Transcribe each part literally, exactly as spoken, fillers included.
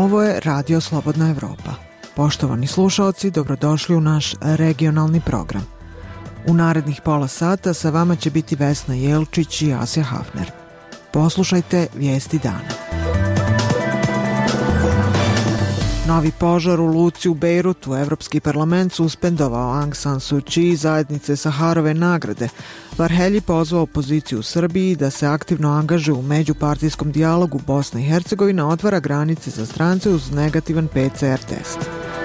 Ovo je Radio Slobodna Evropa. Poštovani slušaoci, dobrodošli u naš regionalni program. U narednih pola sata sa vama će biti Vesna Jelčić i Asja Hafner. Poslušajte vijesti dana. Novi požar u luci u Bejrutu. Evropski parlament suspendovao Aung San Suu Kyi zajednice Saharove nagrade. Varhelji pozvao opoziciju u Srbiji da se aktivno angažuje u međupartijskom dijalogu. Bosna i Hercegovina otvara granice za strance uz negativan P C R test.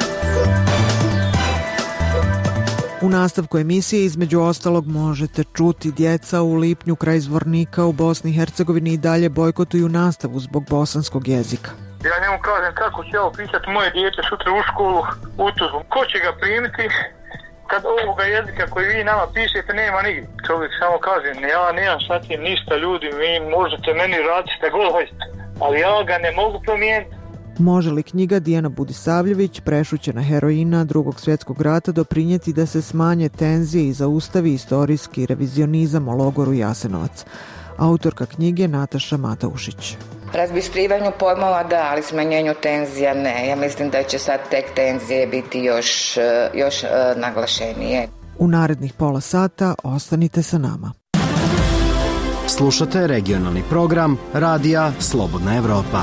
U nastavku emisije između ostalog možete čuti djeca u lipnju kraj Zvornika u Bosni i Hercegovini i dalje bojkotuju nastavu zbog bosanskog jezika. Ja njemu kažem kako će ovo pisati moje dijete sutra u školu, u Tuzlu. Ko će ga primiti kad ovoga jezika koji vi nama pišete nema nigdje? Čovjek samo kaže, ja nemam sa tim ništa ljudi, vi možete meni raditi šta god hoćete, ali ja ga ne mogu promijeniti. Može li knjiga Dijana Budisavljević, prešućena heroina drugog svjetskog rata, doprinijeti da se smanje tenzije i zaustavi istorijski revizionizam o logoru Jasenovac? Autorka knjige Nataša Mataušić. Razbistrivanju pojmova da, ali smanjenju tenzija ne. Ja mislim da će sad tek tenzije biti još, još naglašenije. U narednih pola sata ostanite sa nama. Slušate regionalni program Radija Slobodna Evropa.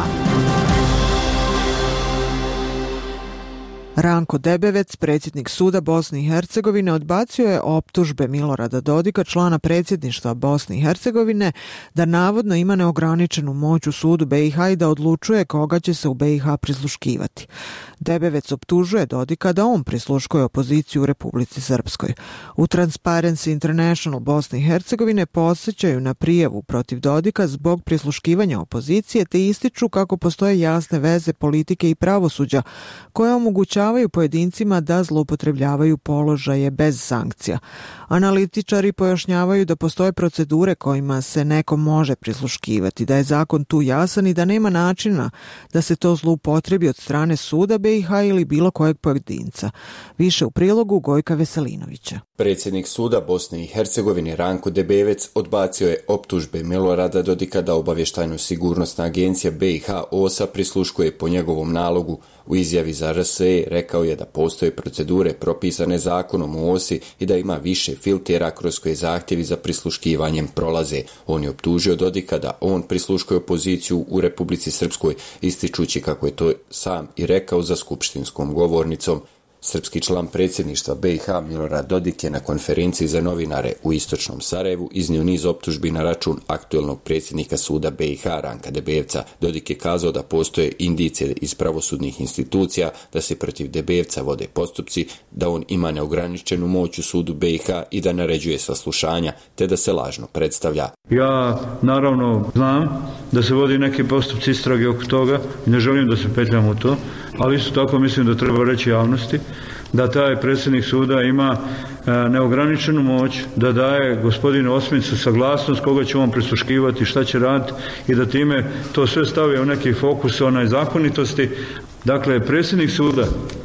Ranko Debevec, predsjednik suda Bosne i Hercegovine, odbacio je optužbe Milorada Dodika, člana predsjedništva Bosne i Hercegovine, da navodno ima neograničenu moć u sudu B i H i da odlučuje koga će se u B i H prisluškivati. Debevec optužuje Dodika da on prisluškuje opoziciju u Republici Srpskoj. U Transparency International Bosne i Hercegovine podsjećaju na prijavu protiv Dodika zbog prisluškivanja opozicije te ističu kako postoje jasne veze politike i pravosuđa koje omogućavaju pojedincima da zloupotrebljavaju položaje bez sankcija. Analitičari pojašnjavaju da postoje procedure kojima se neko može prisluškivati, da je zakon tu jasan i da nema načina da se to zloupotrebi od strane suda B i H ili bilo kojeg pojedinca. Više u prilogu Gojka Veselinovića. Predsjednik suda Bosne i Hercegovine Ranko Debevec odbacio je optužbe Milorada Dodika da obavještajno sigurnosna agencija B i H O S A prisluškuje po njegovom nalogu. U izjavi za R S E rekao je da postoje procedure propisane zakonom u O S I i da ima više filtera kroz koje zahtjevi za prisluškivanjem prolaze. On je optužio Dodika da on prisluškuje opoziciju u Republici Srpskoj, ističući kako je to sam i rekao za skupštinskom govornicom. Srpski član predsjedništva B i H Milorad Dodik je na konferenciji za novinare u istočnom Sarajevu iznio niz optužbi na račun aktuelnog predsjednika suda B i H Ranka Debevca. Dodik je kazao da postoje indicije iz pravosudnih institucija da se protiv Debevca vode postupci, da on ima neograničenu moć u sudu B i H i da naređuje saslušanja, te da se lažno predstavlja. Ja naravno znam da se vodi neki postupci istrage oko toga i ne želim da se petljam u to, ali isto tako mislim da treba reći javnosti da taj predsjednik suda ima e, neograničenu moć da daje gospodinu Osmicu saglasnost koga će on prisluškivati, šta će raditi i da time to sve stavi u neki fokus onaj zakonitosti. Dakle, predsjednik suda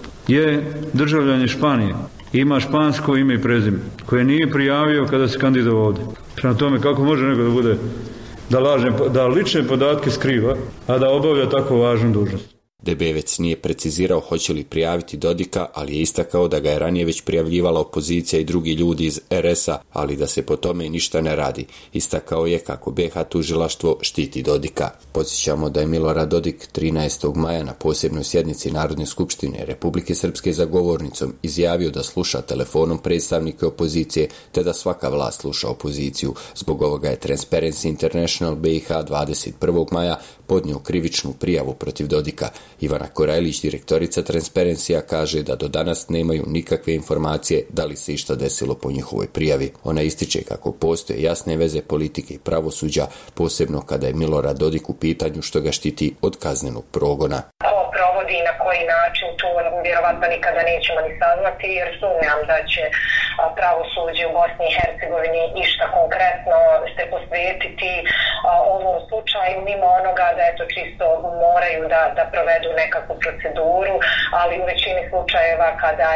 je državljanin Španije, ima špansko ime i prezime koje nije prijavio kada se kandidovao ovdje. Prema tome, kako može neko da bude da, lažne, da lične podatke skriva, a da obavlja tako važnu dužnost? Debevec nije precizirao hoće li prijaviti Dodika, ali je istakao da ga je ranije već prijavljivala opozicija i drugi ljudi iz R S A, ali da se po tome ništa ne radi. Istakao je kako B i H tužilaštvo štiti Dodika. Podsjećamo da je Milorad Dodik trinaestog maja na posebnoj sjednici Narodne skupštine Republike Srpske za govornicom izjavio da sluša telefonom predstavnike opozicije, te da svaka vlast sluša opoziciju. Zbog ovoga je Transparency International B i H dvadeset prvog maja podnio krivičnu prijavu protiv Dodika. Ivana Korajlić, direktorica Transparency-a, kaže da do danas nemaju nikakve informacije da li se išta desilo po njihovoj prijavi. Ona ističe kako postoje jasne veze politike i pravosuđa, posebno kada je Milorad Dodik u pitanju što ga štiti od kaznenog progona. Provodi i na koji način, to vjerovatno nikada nećemo ni saznati, jer sumnjam da će pravosuđe u Bosni i Hercegovini išta konkretno se posvetiti ovom slučaju, mimo onoga da eto čisto moraju da, da provedu nekakvu proceduru, ali u većini slučajeva kada je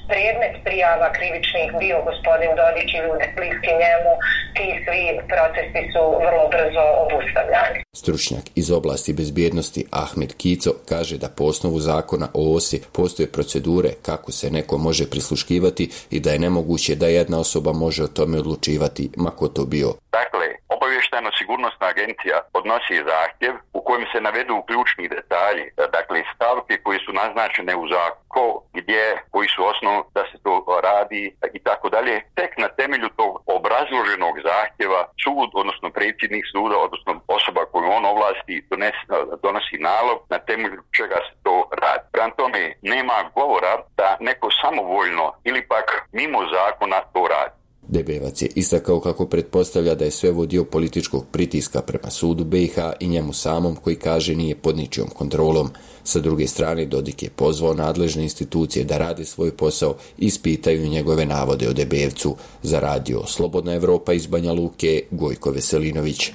predmet prijava krivičnih bio gospodin Dodić i ljudi bliski njemu, ti svi procesi su vrlo brzo obustavljani. Stručnjak iz oblasti bezbjednosti Ahmed Kico kaže da po osnovu zakona o O S I postoje procedure kako se neko može prisluškivati i da je nemoguće da jedna osoba može o tome odlučivati, ma ko to bio. Dakle, obavještajno-sigurnosna agencija podnosi zahtjev u kojem se navedu ključni detalji, dakle stavke koje su naznačene u zakonu, gdje, koji su osnov da se to radi i tako dalje. Tek na temelju tog obrazloženog zahtjeva sud, odnosno predsjednik suda, odnosno osoba koju on ovlasti dones, donosi nalog na temelju čega se to radi. Prema tome nema govora da neko samovoljno ili pak mimo zakona to radi. Debevac je istakao kako pretpostavlja da je sve ovo dio političkog pritiska prema sudu B i H i njemu samom koji kaže nije pod ničijom kontrolom. Sa druge strane, Dodik je pozvao nadležne institucije da rade svoj posao i ispitaju njegove navode o Debevcu. Za radio Slobodna Evropa iz Banja Luke, Gojko Veselinović.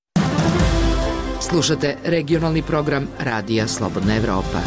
Slušate regionalni program Radija Slobodna Evropa.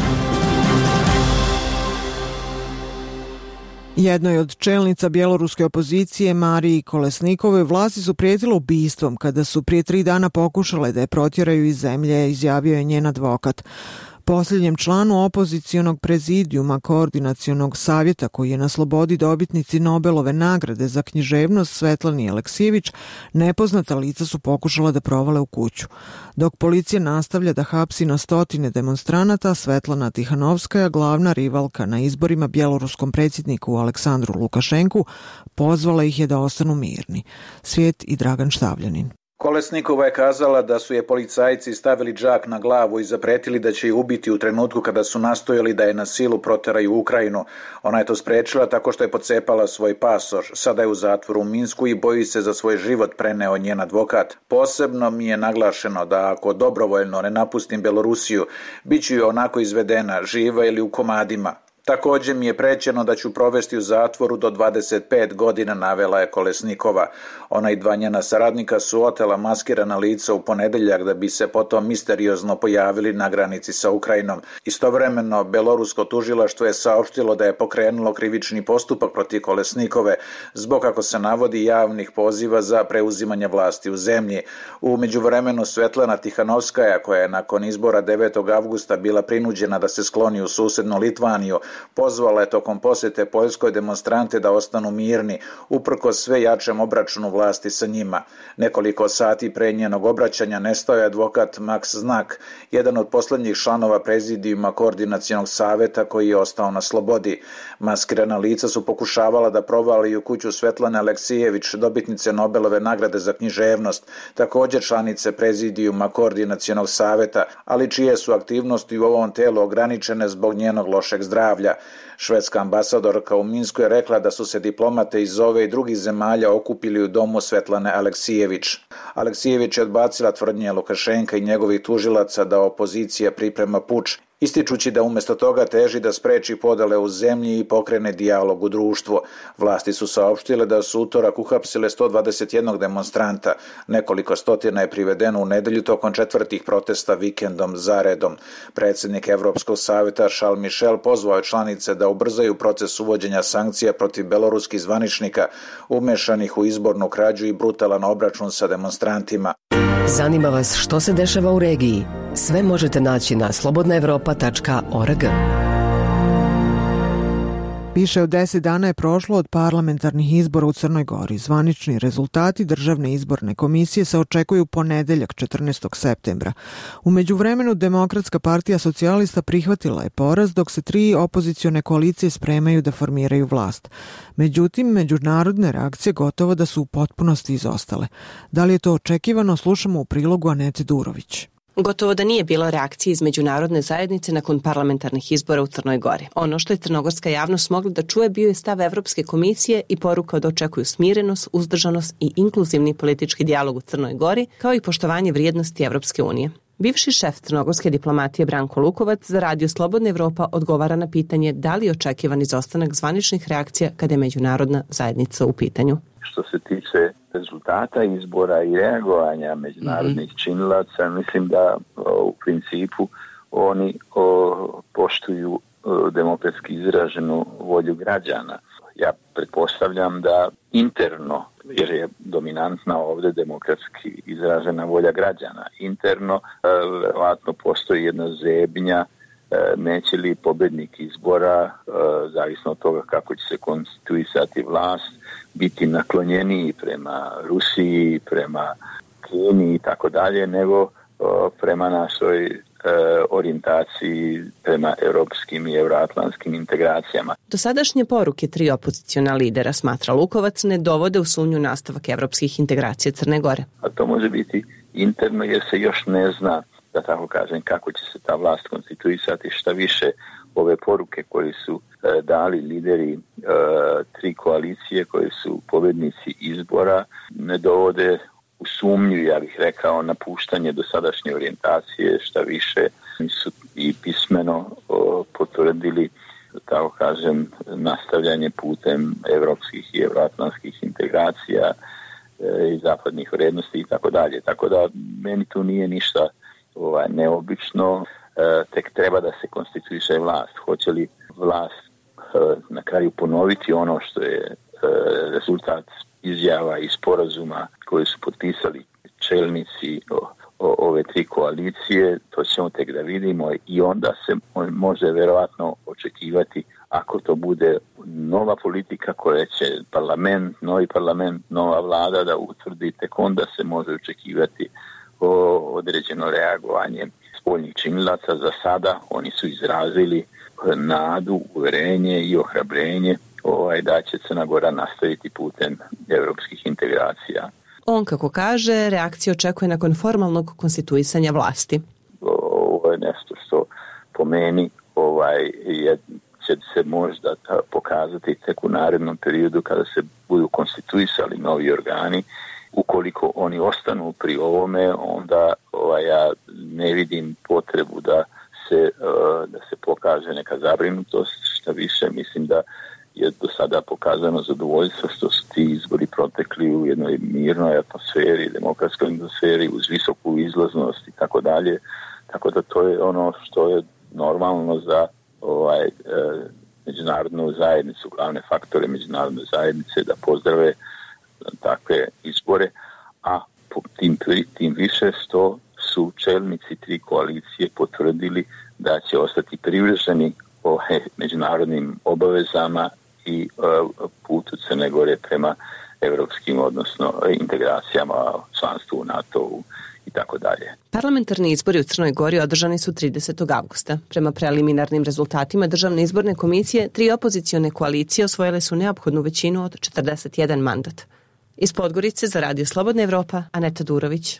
Jednoj od čelnica bjeloruske opozicije Mariji Kolesnikovoj vlasti su prijetile ubistvom kada su prije tri dana pokušale da je protjeraju iz zemlje, izjavio je njen advokat. Posljednjem članu opozicionog prezidijuma Koordinacionog savjeta koji je na slobodi dobitnici Nobelove nagrade za književnost Svetlani Aleksijević, nepoznata lica su pokušala da provale u kuću. Dok policija nastavlja da hapsi na stotine demonstranata, Svetlana Tihanovskaja, glavna rivalka na izborima bjeloruskom predsjedniku Aleksandru Lukašenku, pozvala ih je da ostanu mirni. Svijet i Dragan Štavljanin. Kolesnikova je kazala da su je policajci stavili džak na glavu i zapretili da će je ubiti u trenutku kada su nastojali da je na silu proteraju u Ukrajinu. Ona je to sprečila tako što je pocepala svoj pasoš. Sada je u zatvoru u Minsku i boji se za svoj život, preneo njen advokat. Posebno mi je naglašeno da ako dobrovoljno ne napustim Belorusiju, bit ću joj onako izvedena, živa ili u komadima. Također mi je prećeno da ću provesti u zatvoru do dvadeset pet godina, navela je Kolesnikova. Ona i dva njena saradnika su otela maskirana lica u ponedjeljak da bi se potom misteriozno pojavili na granici sa Ukrajinom. Istovremeno, belorusko tužilaštvo je saopštilo da je pokrenulo krivični postupak protiv Kolesnikove zbog, kako se navodi, javnih poziva za preuzimanje vlasti u zemlji. U međuvremenu Svetlana Tihanovskaja, koja je nakon izbora devetog avgusta bila prinuđena da se skloni u susjednu Litvaniju, pozvala je tokom posjete Poljskoj demonstrante da ostanu mirni, uprkos sve jačem obračunu vlasti sa njima. Nekoliko sati pre njenog obraćanja nestao je advokat Max Znak, jedan od posljednjih članova prezidijuma Koordinacionog savjeta koji je ostao na slobodi. Maskirana lica su pokušavala da provali u kuću Svetlane Aleksijević, dobitnice Nobelove nagrade za književnost, također članice prezidijuma Koordinacionog savjeta, ali čije su aktivnosti u ovom telu ograničene zbog njenog lošeg zdravlja. Švedska ambasadorka u Minsku je rekla da su se diplomate iz ove i drugih zemalja okupili u domu Svetlane Aleksijević. Aleksijević je odbacila tvrdnje Lukašenka i njegovih tužilaca da opozicija priprema puč, ističući da umjesto toga teži da spreči podele u zemlji i pokrene dijalog u društvu. Vlasti su saopštile da su utorak uhapsile sto dvadeset jedan demonstranta. Nekoliko stotina je privedeno u nedelju tokom četvrtih protesta vikendom zaredom. Predsjednik Evropskog savjeta Charles Michel pozvao je članice da ubrzaju proces uvođenja sankcija protiv beloruskih zvaničnika umešanih u izbornu krađu i brutalan obračun sa demonstrantima. Zanima vas što se dešava u regiji? Sve možete naći na slobodna evropa tačka org. Više od deset dana je prošlo od parlamentarnih izbora u Crnoj Gori. Zvanični rezultati Državne izborne komisije se očekuju ponedeljak četrnaestog septembra. U međuvremenu Demokratska partija socijalista prihvatila je poraz, dok se tri opozicione koalicije spremaju da formiraju vlast. Međutim, međunarodne reakcije gotovo da su u potpunosti izostale. Da li je to očekivano, slušamo u prilogu Anete Durović. Gotovo da nije bilo reakcije iz međunarodne zajednice nakon parlamentarnih izbora u Crnoj Gori. Ono što je crnogorska javnost mogla da čuje bio je stav Evropske komisije i poruka da očekuju smirenost, uzdržanost i inkluzivni politički dijalog u Crnoj Gori, kao i poštovanje vrijednosti Evropske unije. Bivši šef crnogorske diplomatije Branko Lukovac za Radio Slobodna Evropa odgovara na pitanje da li je očekivan izostanak zvaničnih reakcija kada je međunarodna zajednica u pitanju. Što se tiče rezultata izbora i reagovanja međunarodnih mm-hmm. činilaca, mislim da o, u principu oni o, poštuju demokratski izraženu volju građana. Ja pretpostavljam da interno, jer je dominantna ovdje demokratski izražena volja građana, interno verovatno postoji jedna zebnja neće li pobednik izbora, zavisno od toga kako će se konstituisati vlast, biti naklonjeniji prema Rusiji, prema Kini i tako dalje, nego prema našoj orijentaciji prema europskim i euroatlantskim integracijama. Dosadašnje poruke tri opoziciona lidera, smatra Lukovac, ne dovode u sumnju nastavak evropskih integracija Crne Gore. A to može biti interno jer se još ne zna, da tako kažem, kako će se ta vlast konstituisati. Šta više, ove poruke koje su e, dali lideri e, tri koalicije koji su pobjednici izbora ne dovode u sumnju, ja bih rekao, napuštanje dosadašnje orijentacije. Šta više, su i pismeno o, potvrdili, da tako kažem, nastavljanje putem evropskih i euroatlantskih integracija e, i zapadnih vrijednosti i tako dalje. Tako da meni tu nije ništa ovaj, neobično, e, tek treba da se konstituiše vlast. Hoće li vlast e, na kraju ponoviti ono što je e, rezultat izjava i sporazuma koji su potpisali čelnici o, o, ove tri koalicije, to ćemo tek da vidimo i onda se može verovatno očekivati, ako to bude nova politika koja će parlament, novi parlament, nova vlada da utvrdi, tek onda se može očekivati o određeno reagovanje spoljnih činilaca. Za sada oni su izrazili nadu, uverenje i ohrabrenje ovaj, da će Crna Gora nastaviti putem evropskih integracija. On, kako kaže, reakcija očekuje nakon formalnog konstituisanja vlasti. Ovo je nešto što po meni ovaj, je, će se možda pokazati tek u narednom periodu kada se budu konstituisali novi organi. Ukoliko oni ostanu pri ovome, onda ovaj, ja ne vidim potrebu da se, da se pokaže neka zabrinutost. Šta više, mislim da je do sada pokazano zadovoljstvo što su ti izbori protekli u jednoj mirnoj atmosferi, demokratskoj atmosferi, uz visoku izlaznost i tako dalje. Tako da to je ono što je normalno za ovaj, e, međunarodnu zajednicu, glavne faktore međunarodne zajednice da pozdrave takve izbore, a tim, tim više što su čelnici tri koalicije potvrdili da će ostati privrženi ovaj, međunarodnim obavezama i uh, putu Crne Gore prema evropskim, odnosno integracijama, članstvu u NATO-u i tako dalje. Parlamentarni izbori u Crnoj Gori održani su tridesetog avgusta. Prema preliminarnim rezultatima Državne izborne komisije, tri opozicione koalicije osvojile su neophodnu većinu od četrdeset jedan mandat. Iz Podgorice za Radio Slobodna Evropa, Aneta Durović.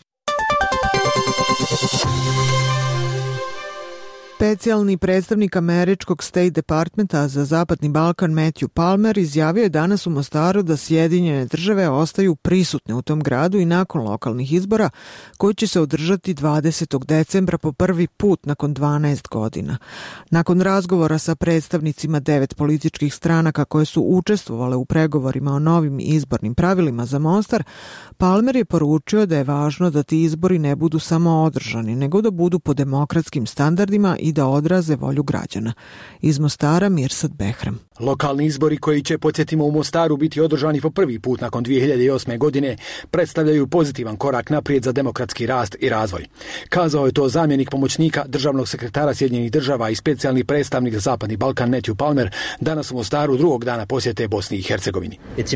Specijalni predstavnik američkog State Departmenta za Zapadni Balkan Matthew Palmer izjavio je danas u Mostaru da Sjedinjene države ostaju prisutne u tom gradu i nakon lokalnih izbora koji će se održati dvadesetog decembra po prvi put nakon dvanaest godina. Nakon razgovora sa predstavnicima devet političkih stranaka koje su učestvovale u pregovorima o novim izbornim pravilima za Mostar, Palmer je poručio da je važno da ti izbori ne budu samo održani, nego da budu po demokratskim standardima i da odraze volju građana. Iz Mostara Mirsad Behram. Lokalni izbori koji će, podsjetimo, u Mostaru biti održani po prvi put nakon dvije hiljade osme. godine predstavljaju pozitivan korak naprijed za demokratski rast i razvoj. Kazao je to zamjenik pomoćnika državnog sekretara Sjedinjenih država i specijalni predstavnik za Zapadni Balkan Matthew Palmer danas u Mostaru drugog dana posjete Bosni i Hercegovini.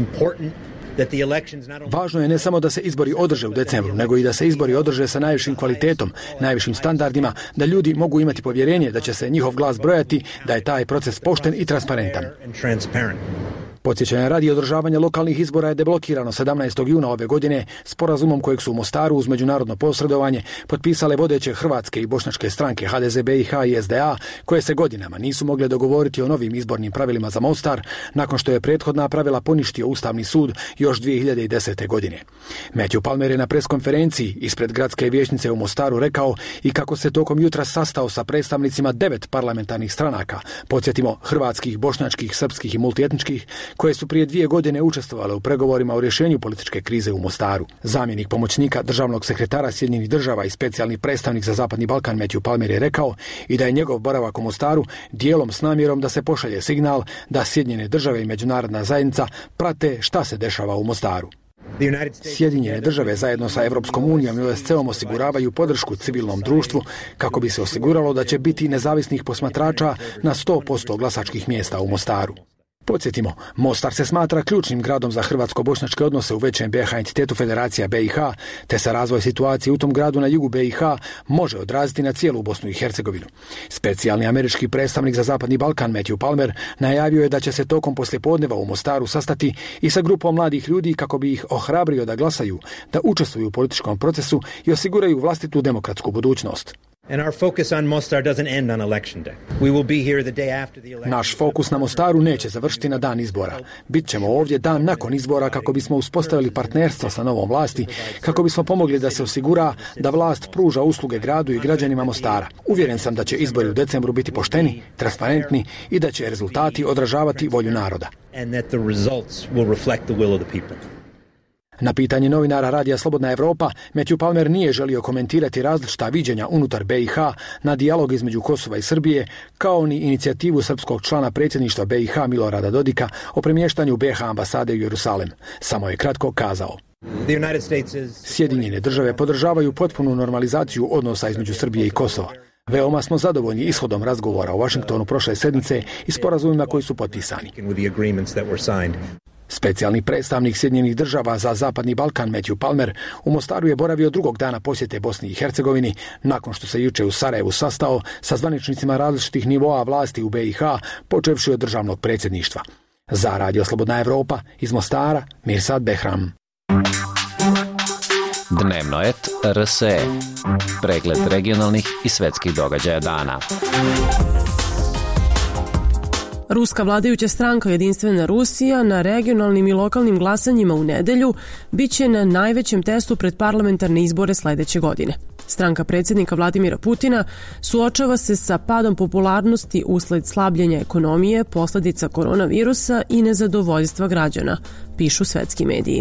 Važno je ne samo da se izbori održe u decembru, nego i da se izbori održe sa najvišim kvalitetom, najvišim standardima, da ljudi mogu imati povjerenje da će se njihov glas brojati, da je taj proces pošten i transparentan. Podsjećanje radi održavanja lokalnih izbora je deblokirano sedamnaestog juna ove godine sporazumom kojeg su u Mostaru uz međunarodno posredovanje potpisale vodeće hrvatske i bošnjačke stranke H D Z B i H i S D A, koje se godinama nisu mogle dogovoriti o novim izbornim pravilima za Mostar nakon što je prethodna pravila poništio Ustavni sud još dvije hiljade desete. godine. Matthew Palmer je na preskonferenciji ispred gradske vijećnice u Mostaru rekao i kako se tokom jutra sastao sa predstavnicima devet parlamentarnih stranaka, podsjetimo hrvatskih, bošnjačkih, srpskih i multietničkih, koje su prije dvije godine učestvovale u pregovorima o rješenju političke krize u Mostaru. Zamjenik pomoćnika državnog sekretara Sjedinjenih država i specijalni predstavnik za Zapadni Balkan Matthew Palmer je rekao i da je njegov boravak u Mostaru dijelom s namjerom da se pošalje signal da Sjedinjene države i međunarodna zajednica prate šta se dešava u Mostaru. Sjedinjene države zajedno sa Evropskom unijom i O S C E-om osiguravaju podršku civilnom društvu kako bi se osiguralo da će biti nezavisnih posmatrača na sto posto glasačkih mjesta u Mostaru. Podsjetimo, Mostar se smatra ključnim gradom za hrvatsko-bošnjačke odnose u većem B i H entitetu Federacija B i H, te se razvoj situacije u tom gradu na jugu B i H može odraziti na cijelu Bosnu i Hercegovinu. Specijalni američki predstavnik za Zapadni Balkan Matthew Palmer najavio je da će se tokom poslijepodneva u Mostaru sastati i sa grupom mladih ljudi kako bi ih ohrabrio da glasaju, da učestvuju u političkom procesu i osiguraju vlastitu demokratsku budućnost. Naš fokus na Mostaru neće završiti na dan izbora. Bit ćemo ovdje dan nakon izbora kako bismo uspostavili partnerstvo sa novom vlasti, kako bismo pomogli da se osigura da vlast pruža usluge gradu i građanima Mostara. Uvjeren sam da će izbori u decembru biti pošteni, transparentni i da će rezultati odražavati volju naroda. Na pitanje novinara Radija Slobodna Evropa, Matthew Palmer nije želio komentirati različita viđenja unutar B i H na dijalog između Kosova i Srbije, kao ni inicijativu srpskog člana predsjedništva B i H Milorada Dodika o premještanju B i H ambasade u Jerusalem. Samo je kratko kazao: Sjedinjene države podržavaju potpunu normalizaciju odnosa između Srbije i Kosova. Veoma smo zadovoljni ishodom razgovora u Vašingtonu prošle sedmice i sporazumima koji su potpisani. Specijalni predstavnik Sjedinjenih država za Zapadni Balkan Matthew Palmer u Mostaru je boravio drugog dana posjete Bosni i Hercegovini, nakon što se juče u Sarajevu sastao sa zvaničnicima različitih nivoa vlasti u B i H, počevši od državnog predsjedništva. Za Radio Slobodna Evropa iz Mostara, Mirsad Behram. Dnevno et R S E. Pregled regionalnih i svetskih događaja dana. Ruska vladajuća stranka Jedinstvena Rusija na regionalnim i lokalnim glasanjima u nedelju biće na najvećem testu pred parlamentarne izbore sledeće godine. Stranka predsjednika Vladimira Putina suočava se sa padom popularnosti usled slabljenja ekonomije, posljedica koronavirusa i nezadovoljstva građana, pišu svetski mediji.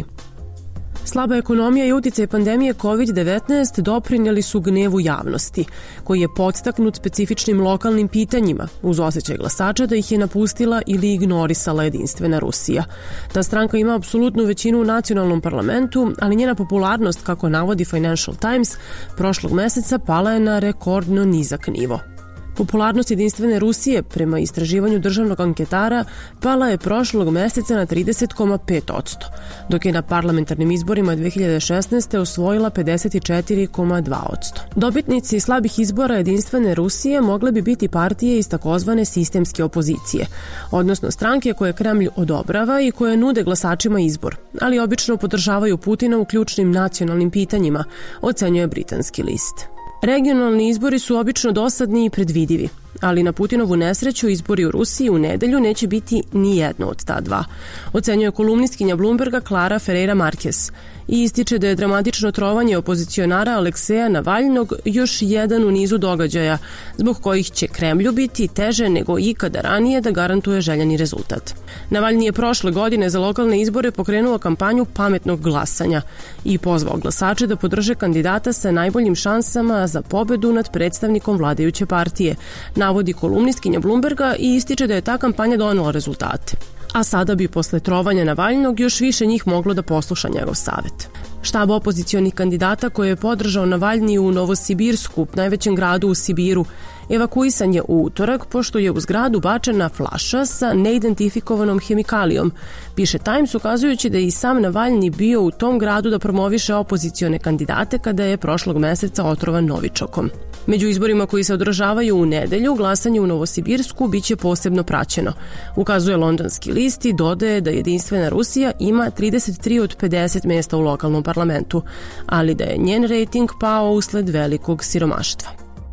Slaba ekonomija i uticaj pandemije kovid devetnaest doprinijeli su gnevu javnosti, koji je podstaknut specifičnim lokalnim pitanjima, uz osjećaj glasača da ih je napustila ili ignorisala Jedinstvena Rusija. Ta stranka ima apsolutnu većinu u nacionalnom parlamentu, ali njena popularnost, kako navodi Financial Times, prošlog meseca pala je na rekordno nizak nivo. Popularnost Jedinstvene Rusije, prema istraživanju državnog anketara, pala je prošlog meseca na trideset zarez pet posto, dok je na parlamentarnim izborima dve hiljade šesnaeste. osvojila pedeset četiri zarez dva posto. Dobitnici slabih izbora Jedinstvene Rusije mogle bi biti partije iz takozvane sistemske opozicije, odnosno stranke koje Kremlj odobrava i koje nude glasačima izbor, ali obično podržavaju Putina u ključnim nacionalnim pitanjima, ocenjuje britanski list. Regionalni izbori su obično dosadni i predvidivi, ali na Putinovu nesreću izbori u Rusiji u nedelju neće biti ni jedno od ta dva, ocenjuje kolumnistkinja Bloomberga Clara Ferreira Marquez i ističe da je dramatično trovanje opozicionara Alekseja Navalnog još jedan u nizu događaja, zbog kojih će Kremlju biti teže nego ikada ranije da garantuje željeni rezultat. Navalni je prošle godine za lokalne izbore pokrenuo kampanju pametnog glasanja i pozvao glasače da podrže kandidata sa najboljim šansama za pobedu nad predstavnikom vladajuće partije, navodi kolumnistkinja Bloomberga i ističe da je ta kampanja donela rezultate. A sada bi posle trovanja Navalnog još više njih moglo da posluša njegov savjet. Štab opozicionih kandidata koji je podržao Navalni u Novosibirsku, najvećem gradu u Sibiru, evakuisan je u utorak pošto je u zgradu bačena flaša sa neidentifikovanom hemikalijom, piše Times, ukazujući da je i sam Navalni bio u tom gradu da promoviše opozicione kandidate kada je prošlog meseca otrovan novičokom. Među izborima koji se održavaju u nedelju, glasanje u Novosibirsku biće posebno praćeno, ukazuje londonski list i dodaje da Jedinstvena Rusija ima trideset tri od pedeset mjesta u lokalnom parlamentu, ali da je njen rejting pao usled velikog siromaštva.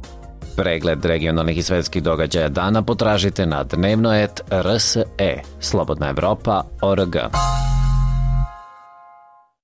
Pregled regionalnih i svetskih događaja dana potražite na dnevno et R S E, Slobodna Evropa, O R G.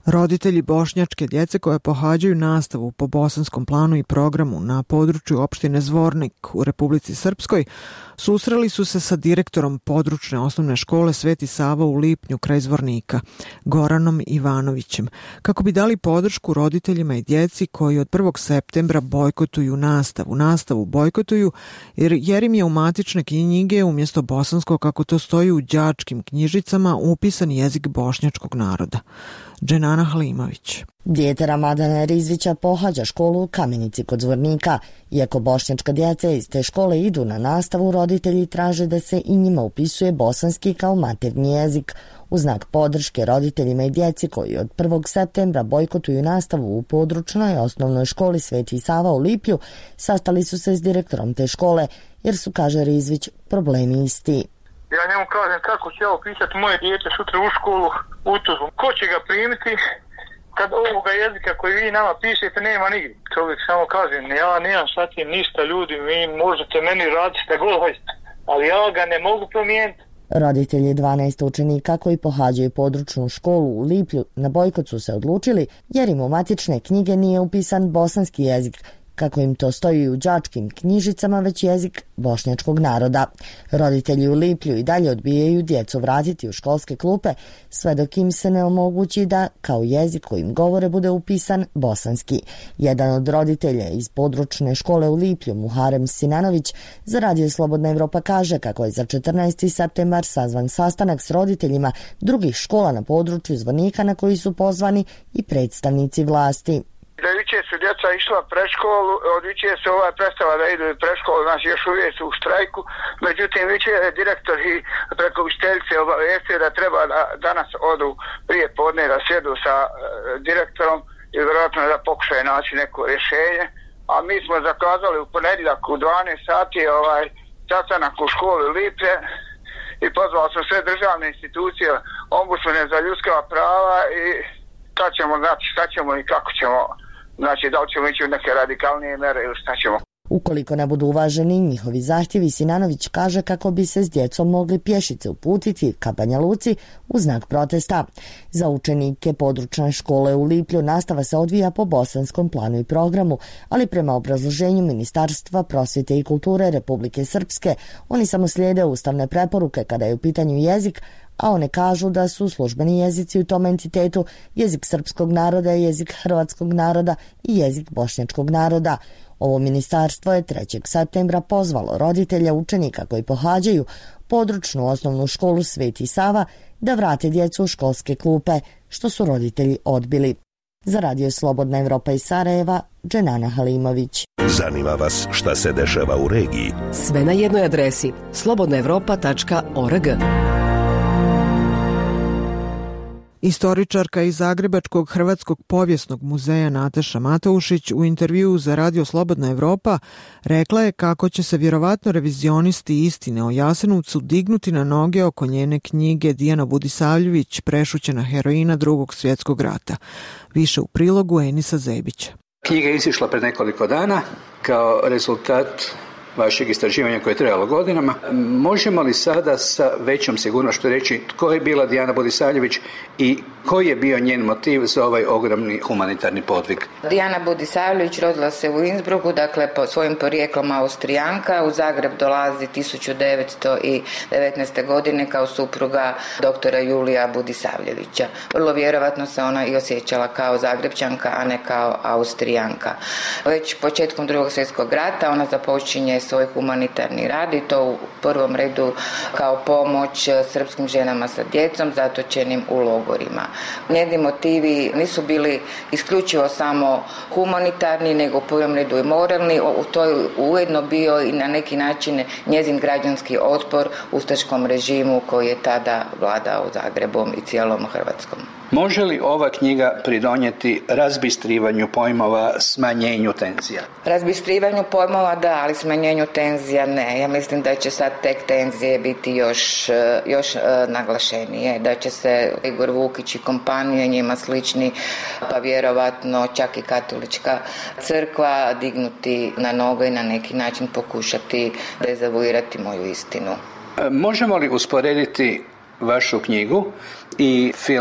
Roditelji bošnjačke djece koje pohađaju nastavu po bosanskom planu i programu na području opštine Zvornik u Republici Srpskoj susreli su se sa direktorom područne osnovne škole Sveti Sava u Lipnju kraj Zvornika, Goranom Ivanovićem, kako bi dali podršku roditeljima i djeci koji od prvog septembra bojkotuju nastavu. Nastavu bojkotuju jer, jer im je u matične knjige umjesto bosanskog, kako to stoji u đačkim knjižicama, upisan jezik bošnjačkog naroda. Dženana Halimović. Dijete Ramadana Rizvića pohađa školu u Kamenici kod Zvornika. Iako bošnjačka djeca iz te škole idu na nastavu, roditelji traže da se i njima upisuje bosanski kao maternji jezik. U znak podrške roditeljima i djeci koji od prvog septembra bojkotuju nastavu u područnoj osnovnoj školi Sveti Sava u Liplju, sastali su se s direktorom te škole, jer su, kaže Rizvić, problemi isti. Ja njemu kažem kako ću ja upisati moje dijete sutra u školu u Tuzlu. Ko će ga primiti kad ovoga jezika koji vi nama pišete nema nigdje? Čovjek samo kaže, ja nemam sa tim ništa, ljudi, vi možete meni raditi šta god hoćete, ali ja ga ne mogu promijeniti. Roditelji dvanaest učenika koji pohađaju područnu školu u Liplju na bojkot su se odlučili jer im u matične knjige nije upisan bosanski jezik, kako im to stoji u đačkim knjižicama, već jezik bošnjačkog naroda. Roditelji u Liplju i dalje odbijaju djecu vratiti u školske klupe, sve dok im se ne omogući da kao jezik kojim govore bude upisan bosanski. Jedan od roditelja iz područne škole u Liplju, Muharem Sinanović, za Radio Slobodna Evropa kaže kako je za četrnaesti septembar sazvan sastanak s roditeljima drugih škola na području Zvornika na koji su pozvani i predstavnici vlasti. Da jučer su djeca išla preškolu, od jučer se ovaj prestava da idu preškolu, znači još uvijek su u štrajku, međutim jučer je direktor i preko učiteljice obavijestio da treba da danas odu prije podne da sjedu sa e, direktorom i vjerojatno da pokušaju naći neko rješenje, a mi smo zakazali u ponedjeljak u dvanaest sati ovaj sastanak u školi Liplje i pozvao sam sve državne institucije, ombudsmane za ljudska prava i šta ćemo, znači šta ćemo i kako ćemo. Znači, da li ćemo ići u neke radikalnije mere ili šta ćemo. Ukoliko ne budu uvaženi njihovi zahtjevi, Sinanović kaže kako bi se s djecom mogli pješice uputiti ka Banja Luci u znak protesta. Za učenike područne škole u Liplju nastava se odvija po bosanskom planu i programu, ali prema obrazloženju Ministarstva prosvjete i kulture Republike Srpske, oni samo slijede ustavne preporuke kada je u pitanju jezik, a one kažu da su službeni jezici u tom entitetu jezik srpskog naroda, jezik hrvatskog naroda i jezik bošnjačkog naroda. Ovo ministarstvo je trećeg septembra pozvalo roditelja učenika koji pohađaju područnu osnovnu školu Sveti Sava da vrate djecu u školske klupe, što su roditelji odbili. Za Radio Slobodna Evropa iz Sarajeva, Dženana Halimović. Zanima vas šta se dešava u regiji? Sve na jednoj adresi slobodna evropa tačka org. Istoričarka iz Zagrebačkog Hrvatskog povijesnog muzeja Nataša Matoušić u intervjuu za Radio Slobodna Evropa rekla je kako će se vjerovatno revizionisti istine o Jasenovcu dignuti na noge oko njene knjige Dijana Budisavljević Prešućena heroina Drugog svjetskog rata. Više u prilogu Enisa Zebića. Knjiga je izišla pred nekoliko dana kao rezultat vašeg istraživanja koje je trajalo godinama. Možemo li sada sa većom sigurnošću reći tko je bila Dijana Budisavljević i koji je bio njen motiv za ovaj ogromni humanitarni podvig? Dijana Budisavljević rodila se u Innsbrucku, dakle po svojim porijeklom Austrijanka. U Zagreb dolazi tisuću devetsto devetnaeste. godine kao supruga doktora Julija Budisavljevića. Vrlo vjerovatno se ona i osjećala kao Zagrebčanka, a ne kao Austrijanka. Već početkom Drugog svjetskog rata ona započinje svoj humanitarni rad i to u prvom redu kao pomoć srpskim ženama sa djecom zatočenim u logorima. Njeni motivi nisu bili isključivo samo humanitarni, nego u prvom redu i moralni. To je ujedno bio i na neki način njezin građanski otpor ustaškom režimu koji je tada vladao Zagrebom i cijelom Hrvatskom. Može li ova knjiga pridonijeti razbistrivanju pojmova, smanjenju tenzija? Razbistrivanju pojmova da, ali smanjenju tenzija ne. Ja mislim da će sad tek tenzije biti još, još naglašenije, da će se Igor Vukić i kompanije njima slični, pa vjerovatno čak i katolička crkva dignuti na noge i na neki način pokušati dezavuirati moju istinu. Možemo li usporediti vašu knjigu i film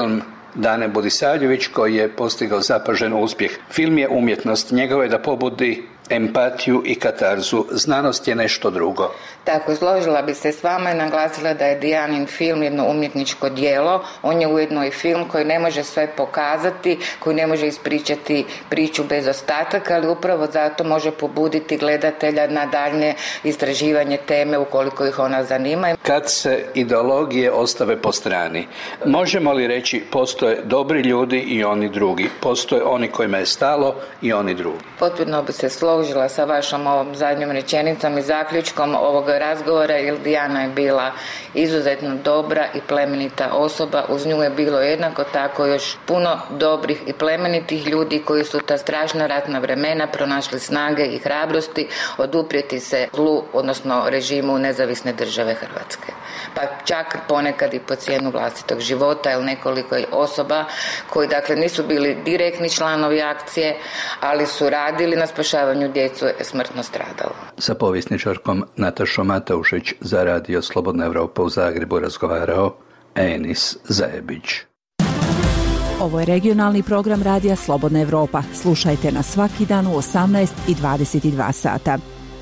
Dane Budisavljević koji je postigao zapažen uspjeh. Film je umjetnost, njegovo je da pobudi empatiju i katarzu. Znanost je nešto drugo. Tako, složila bi se s vama i naglasila da je Dijanin film jedno umjetničko djelo. On je ujedno i film koji ne može sve pokazati, koji ne može ispričati priču bez ostataka, ali upravo zato može pobuditi gledatelja na daljnje istraživanje teme ukoliko ih ona zanima. Kad se ideologije ostave po strani, možemo li reći postoje dobri ljudi i oni drugi? Postoje oni kojima je stalo i oni drugi. Potpuno bi se složila sa vašom ovom zadnjom rečenicom i zaključkom ovog razgovora, jer Dijana je bila izuzetno dobra i plemenita osoba. Uz nju je bilo jednako tako još puno dobrih i plemenitih ljudi koji su ta strašna ratna vremena pronašli snage i hrabrosti oduprijeti se zlu, odnosno režimu nezavisne države Hrvatske. Pa čak ponekad i po cijenu vlastitog života, ili nekoliko osoba koji dakle nisu bili direktni članovi akcije, ali su radili na spašavanju djecu je smrtno stradalo. Sa povjesničarkom Natašom Mataušić za Radio Slobodna Evropa u Zagrebu razgovarao Enis Zajebić. Ovo je regionalni program Radija Slobodna Evropa. Slušajte nas svaki dan u osamnaest i dvadeset dva sata.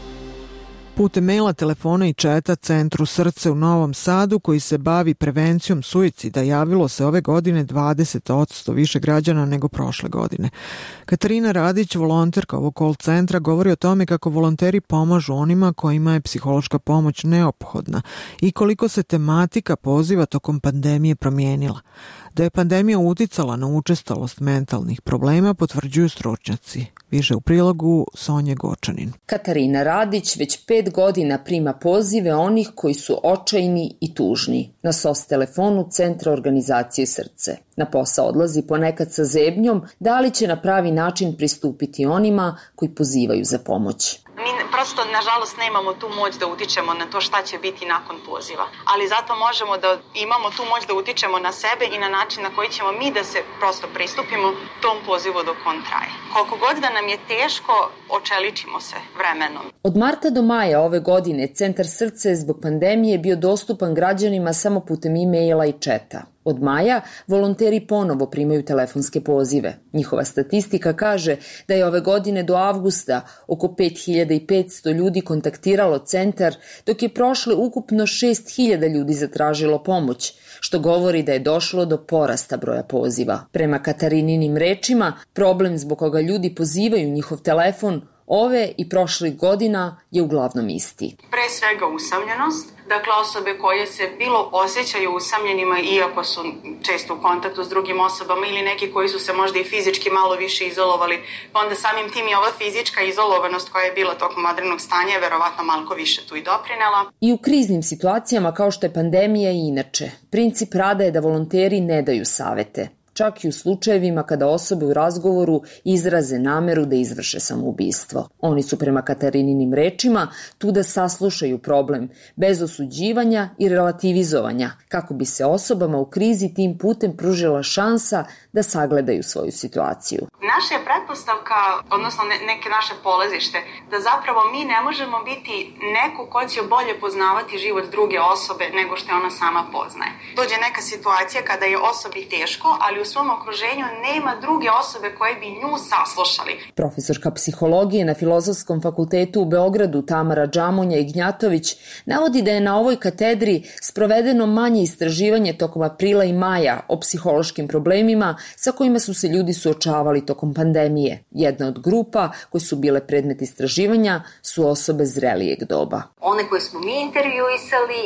Putem maila, telefona i četa Centru Srce u Novom Sadu, koji se bavi prevencijom suicida, javilo se ove godine dvadeset posto više građana nego prošle godine. Katarina Radić, volonterka ovog call centra, govori o tome kako volonteri pomažu onima kojima je psihološka pomoć neophodna i koliko se tematika poziva tokom pandemije promijenila. Da je pandemija uticala na učestalost mentalnih problema potvrđuju stručnjaci. Više u prilogu Sonje Gočanin. Katarina Radić već pet godina prima pozive onih koji su očajni i tužni na S O S telefonu Centra organizacije Srce. Na posao odlazi ponekad sa zebnjom da li će na pravi način pristupiti onima koji pozivaju za pomoć. Mi prosto, nažalost, nemamo tu moć da utičemo na to šta će biti nakon poziva. Ali zato možemo da imamo tu moć da utičemo na sebe i na način na koji ćemo mi da se prosto pristupimo tom pozivu dok on traje. Koliko god da nam je teško, očeličimo se vremenom. Od marta do maja ove godine Centar Srce je zbog pandemije bio dostupan građanima samo putem e-maila i četa. Od maja volonteri ponovo primaju telefonske pozive. Njihova statistika kaže da je ove godine do avgusta oko pet hiljada petsto ljudi kontaktiralo centar, dok je prošle ukupno šest hiljada ljudi zatražilo pomoć, što govori da je došlo do porasta broja poziva. Prema Katarininim rečima, problem zbog koga ljudi pozivaju njihov telefon ove i prošlih godina je uglavnom isti. Pre svega usamljenost, dakle osobe koje se bilo osjećaju usamljenima iako su često u kontaktu s drugim osobama ili neki koji su se možda i fizički malo više izolovali, pa onda samim tim i ova fizička izolovanost koja je bila tokom vanrednog stanja je verovatno malko više tu i doprinela. I u kriznim situacijama kao što je pandemija i inače, princip rada je da volonteri ne daju savete. Čak i u slučajevima kada osobe u razgovoru izraze nameru da izvrše samoubistvo. Oni su prema Katarininim rečima tu da saslušaju problem, bez osuđivanja i relativizovanja, kako bi se osobama u krizi tim putem pružila šansa da sagledaju svoju situaciju. Naša je pretpostavka, odnosno neke naše polazište, da zapravo mi ne možemo biti neko ko će bolje poznavati život druge osobe nego što je ona sama poznaje. Dođe neka situacija kada je osobi teško, ali u svom okruženju nema druge osobe koje bi nju saslušali. Profesorka psihologije na Filozofskom fakultetu u Beogradu Tamara Džamonja Ignjatović navodi da je na ovoj katedri sprovedeno manje istraživanje tokom aprila i maja o psihološkim problemima sa kojima su se ljudi suočavali tokom pandemije. Jedna od grupa koje su bile predmet istraživanja su osobe zrelijeg doba. One koje smo mi intervjuisali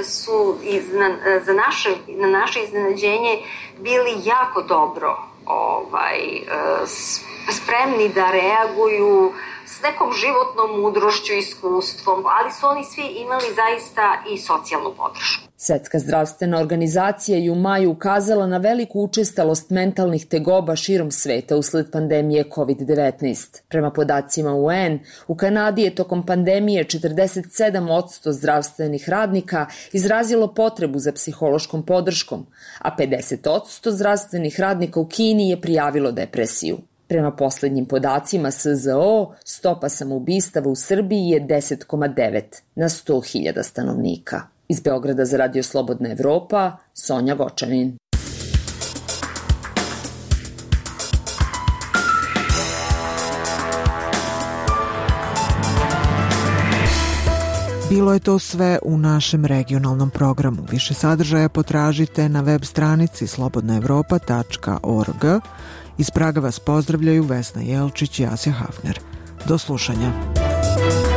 su na, za naše, na naše iznenađenje bili jako dobro ovaj, spremni da reaguju s nekom životnom mudrošću i iskustvom, ali su oni svi imali zaista i socijalnu podršku. Svetska zdravstvena organizacija je u maju ukazala na veliku učestalost mentalnih tegoba širom sveta usled pandemije kovid devetnaest. Prema podacima U N, u Kanadi je tokom pandemije četrdeset sedam posto zdravstvenih radnika izrazilo potrebu za psihološkom podrškom, a pedeset posto zdravstvenih radnika u Kini je prijavilo depresiju. Prema poslednjim podacima S Z O, stopa samoubistava u Srbiji je deset zarez devet na sto hiljada stanovnika. Iz Beograda za Radio Slobodna Evropa, Sonja Gočanin. Bilo je to sve u našem regionalnom programu. Više sadržaja potražite na web stranici slobodna evropa tačka org. Iz Praga vas pozdravljaju Vesna Jelčić i Asja Hafner. Do slušanja.